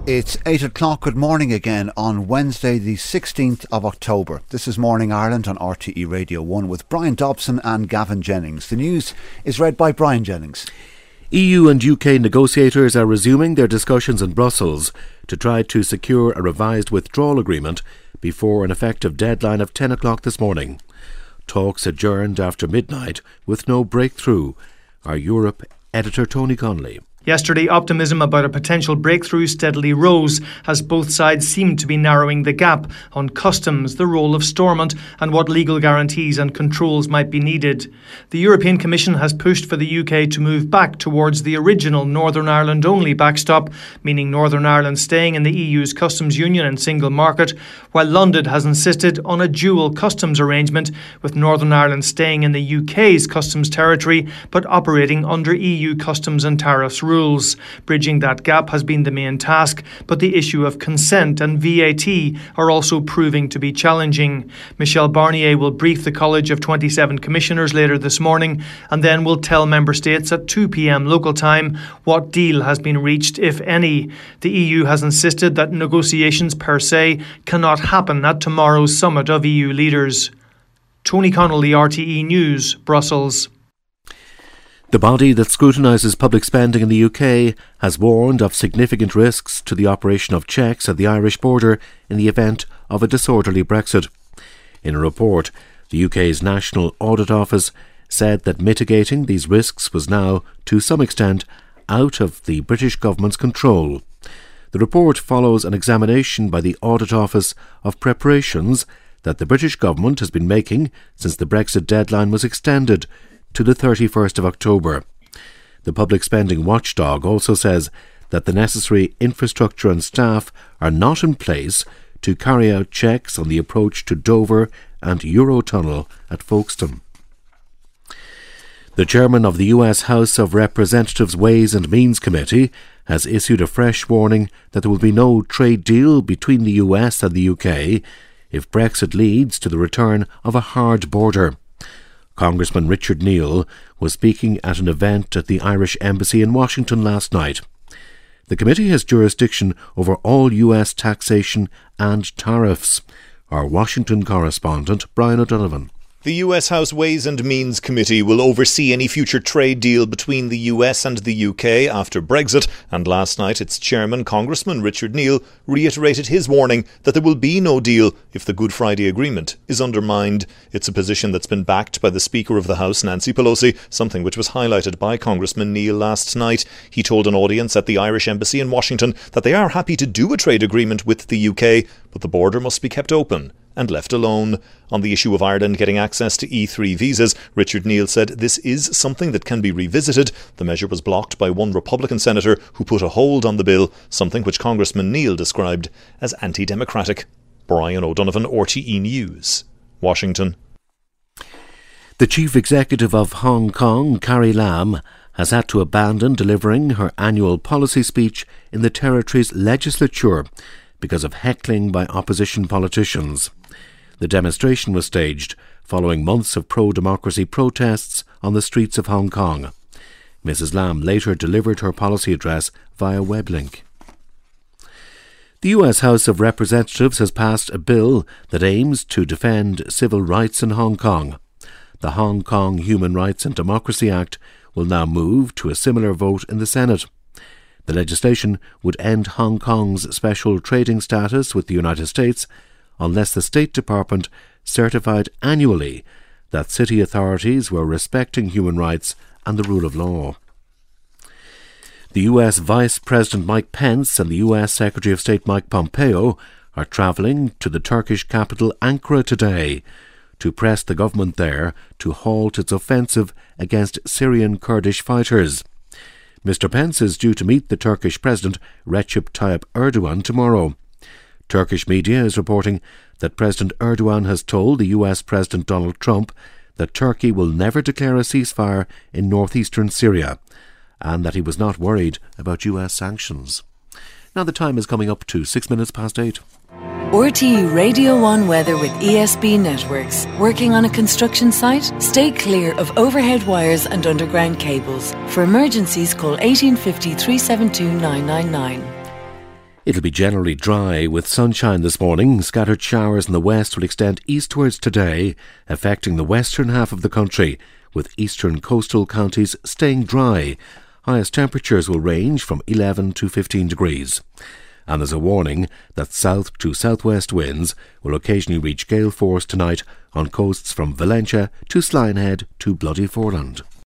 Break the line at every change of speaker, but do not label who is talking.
It's 8 o'clock. Good morning again on Wednesday the 16th of October. This is Morning Ireland on RTE Radio 1 with Brian Dobson and Gavin Jennings. The news is read by Brian Jennings.
EU and UK negotiators are resuming their discussions in Brussels to try to secure a revised withdrawal agreement before an effective deadline of 10 o'clock this morning. Talks adjourned after midnight with no breakthrough. Our Europe editor Tony Connolly.
Yesterday, optimism about a potential breakthrough steadily rose as both sides seemed to be narrowing the gap on customs, the role of Stormont and what legal guarantees and controls might be needed. The European Commission has pushed for the UK to move back towards the original Northern Ireland only backstop, meaning Northern Ireland staying in the EU's customs union and single market, while London has insisted on a dual customs arrangement with Northern Ireland staying in the UK's customs territory but operating under EU customs and tariffs rules. Bridging that gap has been the main task, but the issue of consent and VAT are also proving to be challenging. Michel Barnier will brief the College of 27 Commissioners later this morning and then will tell Member States at 2 p.m. local time what deal has been reached, if any. The EU has insisted that negotiations per se cannot happen at tomorrow's summit of EU leaders. Tony Connolly, RTE News, Brussels.
The body that scrutinises public spending in the UK has warned of significant risks to the operation of checks at the Irish border in the event of a disorderly Brexit. In a report, the UK's National Audit Office said that mitigating these risks was now, to some extent, out of the British government's control. The report follows an examination by the Audit Office of preparations that the British government has been making since the Brexit deadline was extended to the 31st of October. The public spending watchdog also says that the necessary infrastructure and staff are not in place to carry out checks on the approach to Dover and Eurotunnel at Folkestone. The chairman of the US House of Representatives Ways and Means Committee has issued a fresh warning that there will be no trade deal between the US and the UK if Brexit leads to the return of a hard border. Congressman Richard Neal was speaking at an event at the Irish Embassy in Washington last night. The committee has jurisdiction over all US taxation and tariffs. Our Washington correspondent, Brian O'Donovan.
The US House Ways and Means Committee will oversee any future trade deal between the US and the UK after Brexit, and last night its chairman, Congressman Richard Neal, reiterated his warning that there will be no deal if the Good Friday Agreement is undermined. It's a position that's been backed by the Speaker of the House, Nancy Pelosi, something which was highlighted by Congressman Neal last night. He told an audience at the Irish Embassy in Washington that they are happy to do a trade agreement with the UK, but the border must be kept open and left alone. On the issue of Ireland getting access to E3 visas, Richard Neal said this is something that can be revisited. The measure was blocked by one Republican senator who put a hold on the bill, something which Congressman Neal described as anti-democratic. Brian O'Donovan, RTE News, Washington.
The chief executive of Hong Kong, Carrie Lam, has had to abandon delivering her annual policy speech in the territory's legislature because of heckling by opposition politicians. The demonstration was staged following months of pro-democracy protests on the streets of Hong Kong. Mrs. Lam later delivered her policy address via web link. The US House of Representatives has passed a bill that aims to defend civil rights in Hong Kong. The Hong Kong Human Rights and Democracy Act will now move to a similar vote in the Senate. The legislation would end Hong Kong's special trading status with the United States unless the State Department certified annually that city authorities were respecting human rights and the rule of law. The US Vice President Mike Pence and the US Secretary of State Mike Pompeo are travelling to the Turkish capital Ankara today to press the government there to halt its offensive against Syrian Kurdish fighters. Mr. Pence is due to meet the Turkish President Recep Tayyip Erdogan tomorrow. Turkish media is reporting that President Erdogan has told the US President Donald Trump that Turkey will never declare a ceasefire in northeastern Syria and that he was not worried about US sanctions. Now the time is coming up to 8 minutes.
RTE Radio 1 weather with ESB Networks. Working on a construction site? Stay clear of overhead wires and underground cables. For emergencies, call 1850 372 999.
It'll be generally dry with sunshine this morning. Scattered showers in the west will extend eastwards today, affecting the western half of the country, with eastern coastal counties staying dry. Highest temperatures will range from 11 to 15 degrees. And there's a warning that south to southwest winds will occasionally reach gale force tonight on coasts from Valentia to Slinehead to Bloody Foreland.